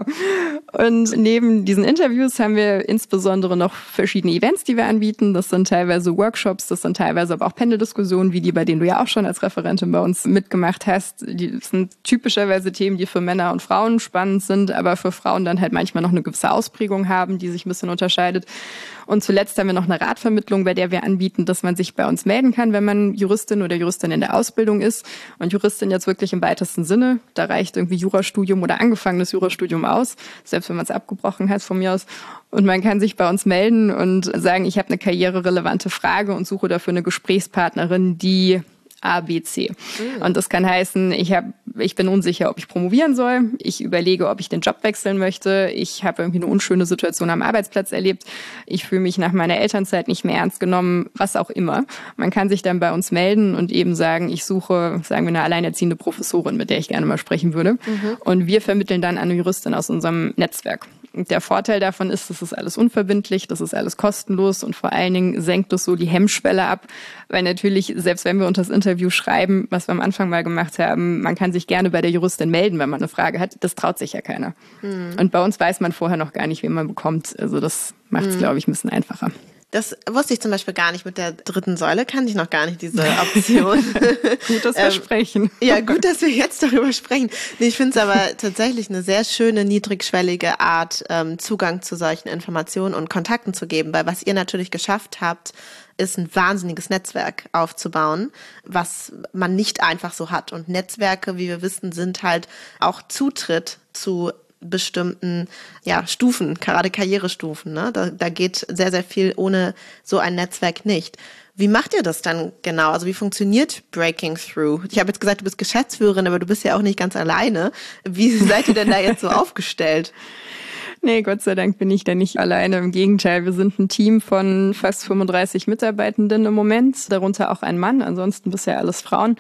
[SPEAKER 2] Und neben diesen Interviews haben wir insbesondere noch verschiedene Events, die wir anbieten. Das sind teilweise Workshops, das sind teilweise aber auch Panel-Diskussionen, wie die, bei denen du ja auch schon als Referentin bei uns mitgemacht hast. Die sind typischerweise Themen, die für Männer und Frauen spannend sind, aber für Frauen dann halt manchmal noch eine gewisse Ausprägung haben, die sich ein bisschen unterscheidet. Und zuletzt haben wir noch eine Ratvermittlung, bei der wir anbieten, dass man sich bei uns melden kann, wenn man Juristin oder Juristin in der Ausbildung ist. Und Juristin jetzt wirklich im weitesten Sinne. Da reicht irgendwie Jurastudium oder angefangenes Jurastudium aus, selbst wenn man es abgebrochen hat von mir aus. Und man kann sich bei uns melden und sagen, ich habe eine karriererelevante Frage und suche dafür eine Gesprächspartnerin, die A, B, C. Und das kann heißen, ich bin unsicher, ob ich promovieren soll. Ich überlege, ob ich den Job wechseln möchte. Ich habe irgendwie eine unschöne Situation am Arbeitsplatz erlebt. Ich fühle mich nach meiner Elternzeit nicht mehr ernst genommen, was auch immer. Man kann sich dann bei uns melden und eben sagen, ich suche, sagen wir, eine alleinerziehende Professorin, mit der ich gerne mal sprechen würde. Und wir vermitteln dann eine Juristin aus unserem Netzwerk. Und der Vorteil davon ist, das ist alles unverbindlich, das ist alles kostenlos und vor allen Dingen senkt es so die Hemmschwelle ab, weil natürlich, selbst wenn wir uns das Interview schreiben, was wir am Anfang mal gemacht haben, man kann sich gerne bei der Juristin melden, wenn man eine Frage hat, das traut sich ja keiner. Und bei uns weiß man vorher noch gar nicht, wen man bekommt, also das macht es, glaube ich, ein bisschen einfacher.
[SPEAKER 1] Das wusste ich zum Beispiel gar nicht. Mit der dritten Säule kannte ich noch gar nicht, diese Option.
[SPEAKER 2] Gut, dass wir sprechen.
[SPEAKER 1] Ja, gut, dass wir jetzt darüber sprechen. Nee, ich finde es aber tatsächlich eine sehr schöne, niedrigschwellige Art, Zugang zu solchen Informationen und Kontakten zu geben. Weil was ihr natürlich geschafft habt, ist ein wahnsinniges Netzwerk aufzubauen, was man nicht einfach so hat. Und Netzwerke, wie wir wissen, sind halt auch Zutritt zu bestimmten Stufen, gerade Karrierestufen. Ne? Da geht sehr, sehr viel ohne so ein Netzwerk nicht. Wie macht ihr das dann genau? Also wie funktioniert Breaking Through? Ich habe jetzt gesagt, du bist Geschäftsführerin, aber du bist ja auch nicht ganz alleine. Wie seid ihr denn da jetzt so aufgestellt?
[SPEAKER 2] Nee, Gott sei Dank bin ich da nicht alleine. Im Gegenteil, wir sind ein Team von fast 35 Mitarbeitenden im Moment, darunter auch ein Mann, ansonsten bisher alles Frauen.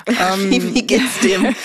[SPEAKER 1] Wie geht's dem?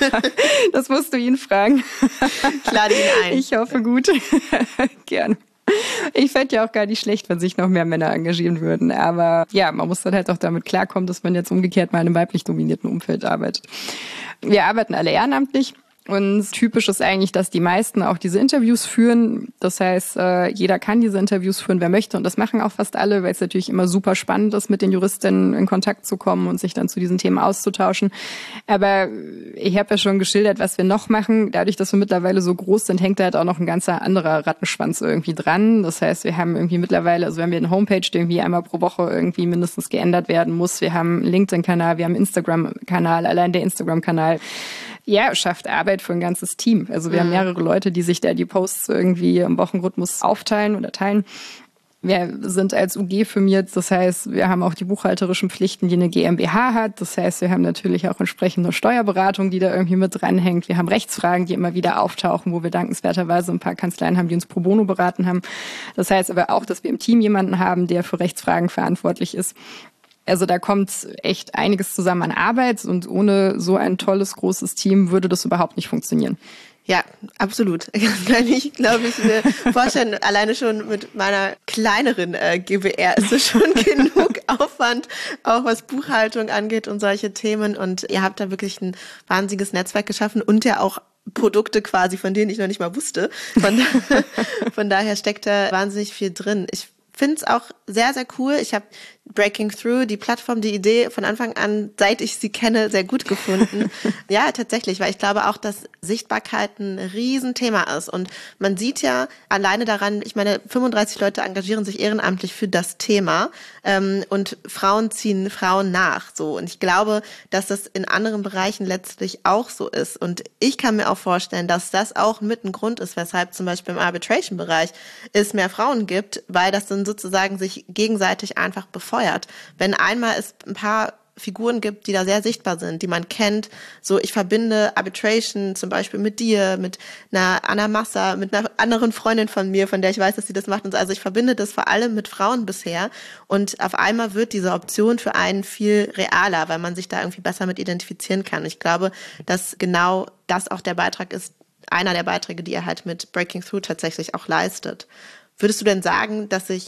[SPEAKER 2] Das musst du ihn fragen.
[SPEAKER 1] Ich lade ihn ein.
[SPEAKER 2] Ich hoffe gut. Gerne. Ich fände ja auch gar nicht schlecht, wenn sich noch mehr Männer engagieren würden. Aber ja, man muss dann halt auch damit klarkommen, dass man jetzt umgekehrt mal in einem weiblich dominierten Umfeld arbeitet. Wir arbeiten alle ehrenamtlich. Und typisch ist eigentlich, dass die meisten auch diese Interviews führen. Das heißt, jeder kann diese Interviews führen, wer möchte. Und das machen auch fast alle, weil es natürlich immer super spannend ist, mit den Juristinnen in Kontakt zu kommen und sich dann zu diesen Themen auszutauschen. Aber ich habe ja schon geschildert, was wir noch machen. Dadurch, dass wir mittlerweile so groß sind, hängt da halt auch noch ein ganzer anderer Rattenschwanz irgendwie dran. Das heißt, wir haben irgendwie mittlerweile, also wir haben eine Homepage, die irgendwie einmal pro Woche irgendwie mindestens geändert werden muss. Wir haben einen LinkedIn-Kanal, wir haben einen Instagram-Kanal. Allein der Instagram-Kanal schafft Arbeit für ein ganzes Team. Also wir haben mehrere Leute, die sich da die Posts irgendwie im Wochenrhythmus aufteilen oder teilen. Wir sind als UG firmiert, das heißt, wir haben auch die buchhalterischen Pflichten, die eine GmbH hat. Das heißt, wir haben natürlich auch entsprechende Steuerberatung, die da irgendwie mit dranhängt. Wir haben Rechtsfragen, die immer wieder auftauchen, wo wir dankenswerterweise ein paar Kanzleien haben, die uns pro bono beraten haben. Das heißt aber auch, dass wir im Team jemanden haben, der für Rechtsfragen verantwortlich ist. Also da kommt echt einiges zusammen an Arbeit und ohne so ein tolles, großes Team würde das überhaupt nicht funktionieren.
[SPEAKER 1] Ja, absolut. Kann ich, glaube ich, mir vorstellen, alleine schon mit meiner kleineren GbR ist es schon genug Aufwand, auch was Buchhaltung angeht und solche Themen. Und ihr habt da wirklich ein wahnsinniges Netzwerk geschaffen und ja auch Produkte quasi, von denen ich noch nicht mal wusste. Von daher steckt da wahnsinnig viel drin. Ich finde es auch sehr, sehr cool. Ich habe Breaking Through, die Plattform, die Idee von Anfang an, seit ich sie kenne, sehr gut gefunden. Ja, tatsächlich, weil ich glaube auch, dass Sichtbarkeit ein Riesenthema ist. Und man sieht ja alleine daran, ich meine, 35 Leute engagieren sich ehrenamtlich für das Thema und Frauen ziehen Frauen nach. So. Und ich glaube, dass das in anderen Bereichen letztlich auch so ist. Und ich kann mir auch vorstellen, dass das auch mit ein Grund ist, weshalb zum Beispiel im Arbitration-Bereich es mehr Frauen gibt, weil das dann sozusagen sich gegenseitig einfach befeuert. Wenn einmal es ein paar Figuren gibt, die da sehr sichtbar sind, die man kennt, so ich verbinde Arbitration zum Beispiel mit dir, mit einer Anna Massa, mit einer anderen Freundin von mir, von der ich weiß, dass sie das macht und so. Also ich verbinde das vor allem mit Frauen bisher und auf einmal wird diese Option für einen viel realer, weil man sich da irgendwie besser mit identifizieren kann. Ich glaube, dass genau das auch der Beitrag ist, einer der Beiträge, die ihr halt mit Breaking Through tatsächlich auch leistet. Würdest du denn sagen, dass sich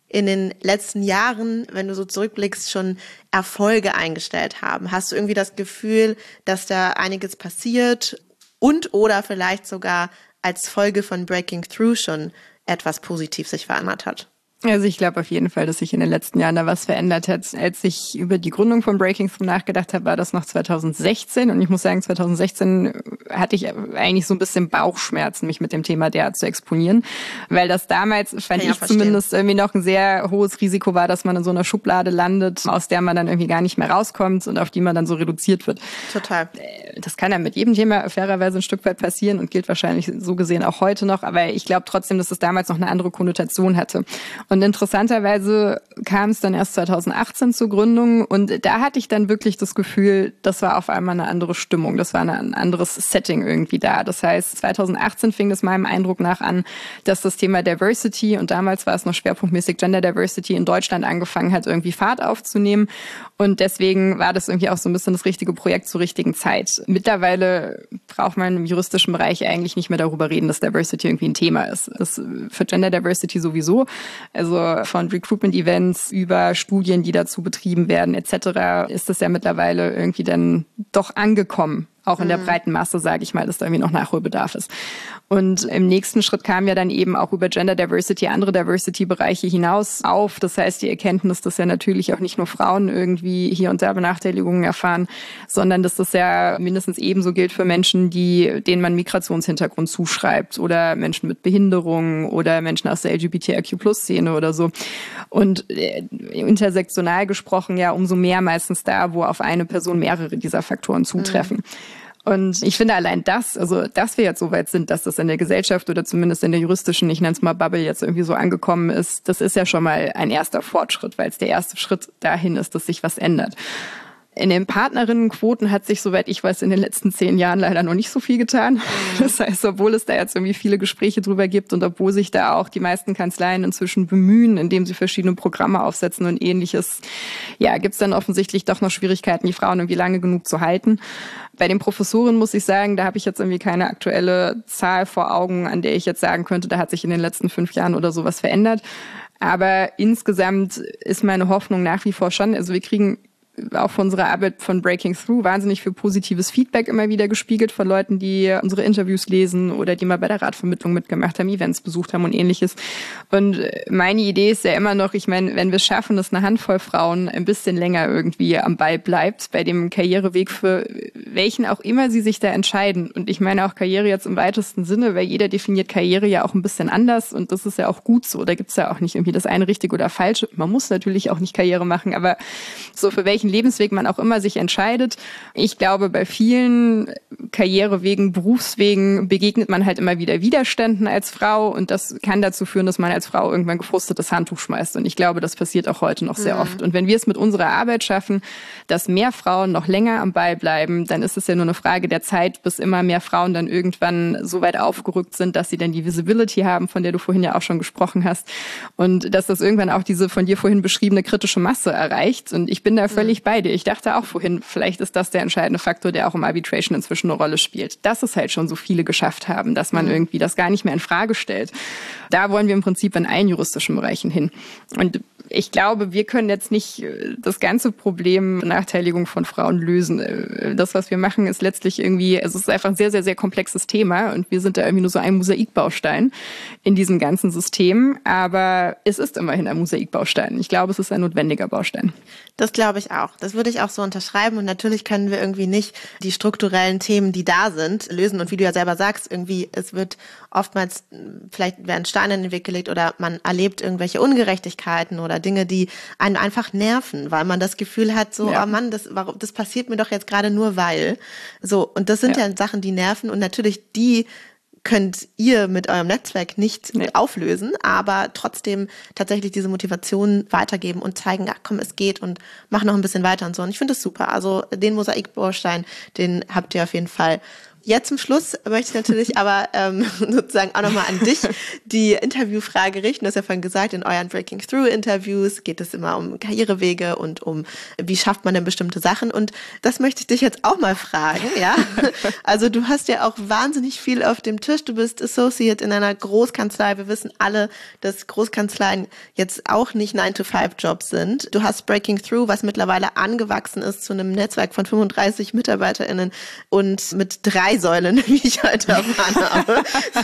[SPEAKER 1] in den letzten Jahren, wenn du so zurückblickst, schon Erfolge eingestellt haben? Hast du irgendwie das Gefühl, dass da einiges passiert und oder vielleicht sogar als Folge von Breaking Through schon etwas positiv sich verändert hat?
[SPEAKER 2] Also ich glaube auf jeden Fall, dass sich in den letzten Jahren da was verändert hat. Als ich über die Gründung von Breaking Through nachgedacht habe, war das noch 2016. Und ich muss sagen, 2016 hatte ich eigentlich so ein bisschen Bauchschmerzen, mich mit dem Thema derart zu exponieren. Weil das damals, fand ich zumindest, irgendwie noch ein sehr hohes Risiko war, dass man in so einer Schublade landet, aus der man dann irgendwie gar nicht mehr rauskommt und auf die man dann so reduziert wird.
[SPEAKER 1] Total.
[SPEAKER 2] Das kann ja mit jedem Thema fairerweise ein Stück weit passieren und gilt wahrscheinlich so gesehen auch heute noch. Aber ich glaube trotzdem, dass es damals noch eine andere Konnotation hatte. Und interessanterweise kam es dann erst 2018 zur Gründung und da hatte ich dann wirklich das Gefühl, das war auf einmal eine andere Stimmung, das war ein anderes Setting irgendwie da. Das heißt, 2018 fing es meinem Eindruck nach an, dass das Thema Diversity, und damals war es noch schwerpunktmäßig Gender Diversity, in Deutschland angefangen hat, irgendwie Fahrt aufzunehmen. Und deswegen war das irgendwie auch so ein bisschen das richtige Projekt zur richtigen Zeit. Mittlerweile braucht man im juristischen Bereich eigentlich nicht mehr darüber reden, dass Diversity irgendwie ein Thema ist. Das für Gender Diversity sowieso. Also von Recruitment-Events über Studien, die dazu betrieben werden etc. ist das ja mittlerweile irgendwie dann doch angekommen. Auch in der breiten Masse, sage ich mal, dass da irgendwie noch Nachholbedarf ist. Und im nächsten Schritt kam ja dann eben auch über Gender Diversity andere Diversity-Bereiche hinaus auf. Das heißt, die Erkenntnis, dass ja natürlich auch nicht nur Frauen irgendwie hier und da Benachteiligungen erfahren, sondern dass das ja mindestens ebenso gilt für Menschen, denen man Migrationshintergrund zuschreibt oder Menschen mit Behinderung oder Menschen aus der LGBTIQ+-Szene oder so. Und intersektional gesprochen ja umso mehr meistens da, wo auf eine Person mehrere dieser Faktoren zutreffen. Und ich finde allein das, also dass wir jetzt so weit sind, dass das in der Gesellschaft oder zumindest in der juristischen, ich nenne es mal Bubble, jetzt irgendwie so angekommen ist, das ist ja schon mal ein erster Fortschritt, weil es der erste Schritt dahin ist, dass sich was ändert. In den Partnerinnenquoten hat sich, soweit ich weiß, in den letzten 10 Jahren leider noch nicht so viel getan. Das heißt, obwohl es da jetzt irgendwie viele Gespräche drüber gibt und obwohl sich da auch die meisten Kanzleien inzwischen bemühen, indem sie verschiedene Programme aufsetzen und Ähnliches, ja, gibt's dann offensichtlich doch noch Schwierigkeiten, die Frauen irgendwie lange genug zu halten. Bei den Professoren muss ich sagen, da habe ich jetzt irgendwie keine aktuelle Zahl vor Augen, an der ich jetzt sagen könnte, da hat sich in den letzten 5 Jahren oder sowas verändert. Aber insgesamt ist meine Hoffnung nach wie vor schon, also wir kriegen auch von unserer Arbeit von Breaking Through wahnsinnig viel positives Feedback immer wieder gespiegelt von Leuten, die unsere Interviews lesen oder die mal bei der Ratvermittlung mitgemacht haben, Events besucht haben und Ähnliches. Und meine Idee ist ja immer noch, ich meine, wenn wir es schaffen, dass eine Handvoll Frauen ein bisschen länger irgendwie am Ball bleibt bei dem Karriereweg, für welchen auch immer sie sich da entscheiden. Und ich meine auch Karriere jetzt im weitesten Sinne, weil jeder definiert Karriere ja auch ein bisschen anders und das ist ja auch gut so. Da gibt's ja auch nicht irgendwie das eine richtige oder falsche. Man muss natürlich auch nicht Karriere machen, aber so für welchen Lebensweg man auch immer sich entscheidet. Ich glaube, bei vielen Karrierewegen, Berufswegen begegnet man halt immer wieder Widerständen als Frau und das kann dazu führen, dass man als Frau irgendwann gefrustetes Handtuch schmeißt und ich glaube, das passiert auch heute noch sehr oft. Und wenn wir es mit unserer Arbeit schaffen, dass mehr Frauen noch länger am Ball bleiben, dann ist es ja nur eine Frage der Zeit, bis immer mehr Frauen dann irgendwann so weit aufgerückt sind, dass sie dann die Visibility haben, von der du vorhin ja auch schon gesprochen hast und dass das irgendwann auch diese von dir vorhin beschriebene kritische Masse erreicht und ich bin da völlig bei dir. Ich dachte auch vorhin, vielleicht ist das der entscheidende Faktor, der auch im Arbitration inzwischen eine Rolle spielt. Dass es halt schon so viele geschafft haben, dass man irgendwie das gar nicht mehr in Frage stellt. Da wollen wir im Prinzip in allen juristischen Bereichen hin. Und ich glaube, wir können jetzt nicht das ganze Problem Benachteiligung von Frauen lösen. Das, was wir machen, ist letztlich irgendwie, es ist einfach ein sehr, sehr, sehr komplexes Thema und wir sind da irgendwie nur so ein Mosaikbaustein in diesem ganzen System. Aber es ist immerhin ein Mosaikbaustein. Ich glaube, es ist ein notwendiger Baustein.
[SPEAKER 1] Das glaube ich auch. Das würde ich auch so unterschreiben. Und natürlich können wir irgendwie nicht die strukturellen Themen, die da sind, lösen. Und wie du ja selber sagst, irgendwie, es wird oftmals, vielleicht werden Steine in den Weg gelegt oder man erlebt irgendwelche Ungerechtigkeiten oder Dinge, die einen einfach nerven, weil man das Gefühl hat, so, oh Mann, das passiert mir doch jetzt gerade nur weil. So, und das sind ja Sachen, die nerven und natürlich die könnt ihr mit eurem Netzwerk nicht auflösen, aber trotzdem tatsächlich diese Motivation weitergeben und zeigen, ach komm, es geht und mach noch ein bisschen weiter und so. Und ich finde das super. Also den Mosaikbaustein, den habt ihr auf jeden Fall Jetzt zum Schluss möchte ich natürlich aber sozusagen auch nochmal an dich die Interviewfrage richten. Du hast ja vorhin gesagt, in euren Breaking Through Interviews geht es immer um Karrierewege und um, wie schafft man denn bestimmte Sachen. Und das möchte ich dich jetzt auch mal fragen, ja. Also du hast ja auch wahnsinnig viel auf dem Tisch. Du bist Associate in einer Großkanzlei. Wir wissen alle, dass Großkanzleien jetzt auch nicht 9-to-5-Jobs sind. Du hast Breaking Through, was mittlerweile angewachsen ist zu einem Netzwerk von 35 MitarbeiterInnen und mit 3 Säulen, wie ich heute erfahren habe.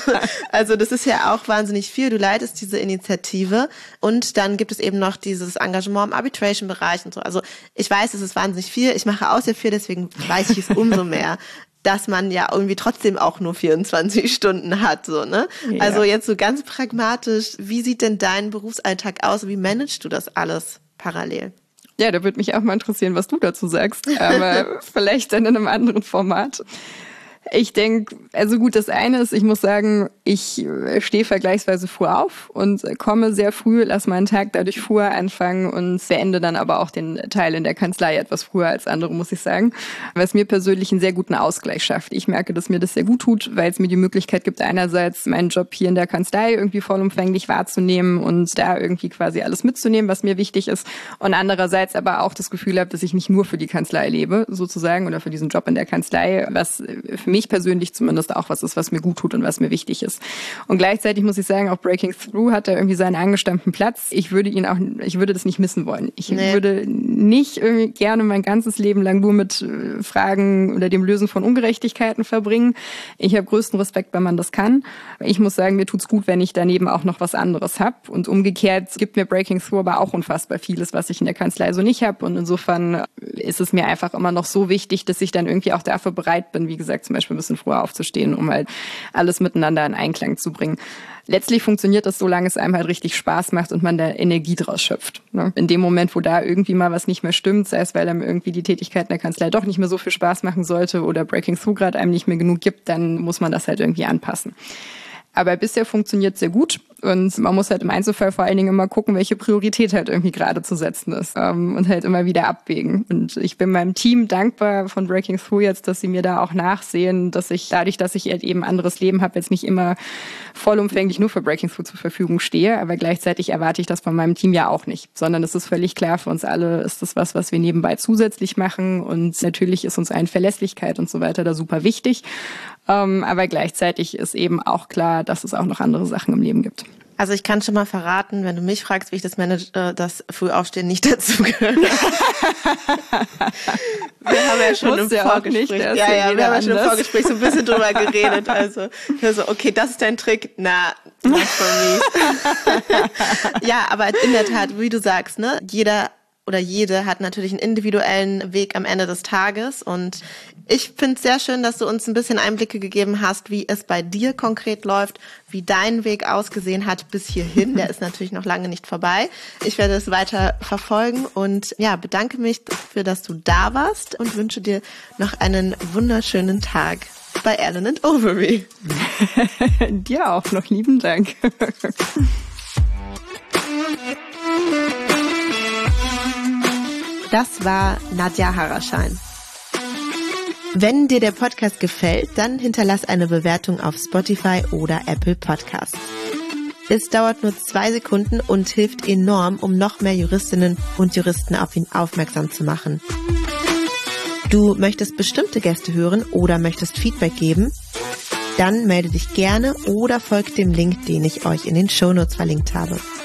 [SPEAKER 1] Also das ist ja auch wahnsinnig viel. Du leitest diese Initiative und dann gibt es eben noch dieses Engagement im Arbitration-Bereich und so. Also ich weiß, es ist wahnsinnig viel. Ich mache auch sehr viel, deswegen weiß ich es umso mehr, dass man ja irgendwie trotzdem auch nur 24 Stunden hat, so, ne? Ja. Also jetzt so ganz pragmatisch, wie sieht denn dein Berufsalltag aus? Wie managst du das alles parallel?
[SPEAKER 2] Ja, da würde mich auch mal interessieren, was du dazu sagst, aber vielleicht dann in einem anderen Format. Ich denke, also gut, das eine ist, ich muss sagen, ich stehe vergleichsweise früh auf und komme sehr früh, lasse meinen Tag dadurch früher anfangen und beende dann aber auch den Teil in der Kanzlei etwas früher als andere, muss ich sagen. Was mir persönlich einen sehr guten Ausgleich schafft. Ich merke, dass mir das sehr gut tut, weil es mir die Möglichkeit gibt, einerseits meinen Job hier in der Kanzlei irgendwie vollumfänglich wahrzunehmen und da irgendwie quasi alles mitzunehmen, was mir wichtig ist. Und andererseits aber auch das Gefühl habe, dass ich nicht nur für die Kanzlei lebe, sozusagen, oder für diesen Job in der Kanzlei, was für mich persönlich zumindest auch was ist, was mir gut tut und was mir wichtig ist. Und gleichzeitig muss ich sagen, auch Breaking Through hat da irgendwie seinen angestammten Platz. Ich würde das nicht missen wollen. Ich würde nicht irgendwie gerne mein ganzes Leben lang nur mit Fragen oder dem Lösen von Ungerechtigkeiten verbringen. Ich habe größten Respekt, wenn man das kann. Ich muss sagen, mir tut's gut, wenn ich daneben auch noch was anderes habe. Und umgekehrt gibt mir Breaking Through aber auch unfassbar vieles, was ich in der Kanzlei so nicht habe. Und insofern ist es mir einfach immer noch so wichtig, dass ich dann irgendwie auch dafür bereit bin, wie gesagt, zum Beispiel ein bisschen früher aufzustehen, um halt alles miteinander in Einklang zu bringen. Letztlich funktioniert das, solange es einem halt richtig Spaß macht und man da Energie draus schöpft. Ne? In dem Moment, wo da irgendwie mal was nicht mehr stimmt, sei es, weil einem irgendwie die Tätigkeit in der Kanzlei doch nicht mehr so viel Spaß machen sollte oder Breaking Through gerade einem nicht mehr genug gibt, dann muss man das halt irgendwie anpassen. Aber bisher funktioniert sehr gut und man muss halt im Einzelfall vor allen Dingen immer gucken, welche Priorität halt irgendwie gerade zu setzen ist und halt immer wieder abwägen. Und ich bin meinem Team dankbar von Breaking Through jetzt, dass sie mir da auch nachsehen, dass ich dadurch, dass ich halt eben ein anderes Leben habe, jetzt nicht immer vollumfänglich nur für Breaking Through zur Verfügung stehe, aber gleichzeitig erwarte ich das von meinem Team ja auch nicht, sondern es ist völlig klar, für uns alle ist das was wir nebenbei zusätzlich machen und natürlich ist uns allen Verlässlichkeit und so weiter da super wichtig. Aber gleichzeitig ist eben auch klar, dass es auch noch andere Sachen im Leben gibt.
[SPEAKER 1] Also ich kann schon mal verraten, wenn du mich fragst, wie ich das manage, dass Frühaufstehen nicht dazu gehört. Wir haben ja schon im Vorgespräch, wir haben ja schon im Vorgespräch so ein bisschen drüber geredet. Also okay, das ist dein Trick. Na, not for me. Ja, aber in der Tat, wie du sagst, ne, jeder oder jede hat natürlich einen individuellen Weg am Ende des Tages und ich finde es sehr schön, dass du uns ein bisschen Einblicke gegeben hast, wie es bei dir konkret läuft, wie dein Weg ausgesehen hat bis hierhin. Der ist natürlich noch lange nicht vorbei. Ich werde es weiter verfolgen und ja, bedanke mich dafür, dass du da warst und wünsche dir noch einen wunderschönen Tag bei Allen & Overy.
[SPEAKER 2] Dir auch noch lieben Dank.
[SPEAKER 1] Das war Nadja Haraschein. Wenn dir der Podcast gefällt, dann hinterlass eine Bewertung auf Spotify oder Apple Podcasts. Es dauert nur 2 Sekunden und hilft enorm, um noch mehr Juristinnen und Juristen auf ihn aufmerksam zu machen. Du möchtest bestimmte Gäste hören oder möchtest Feedback geben? Dann melde dich gerne oder folgt dem Link, den ich euch in den Shownotes verlinkt habe.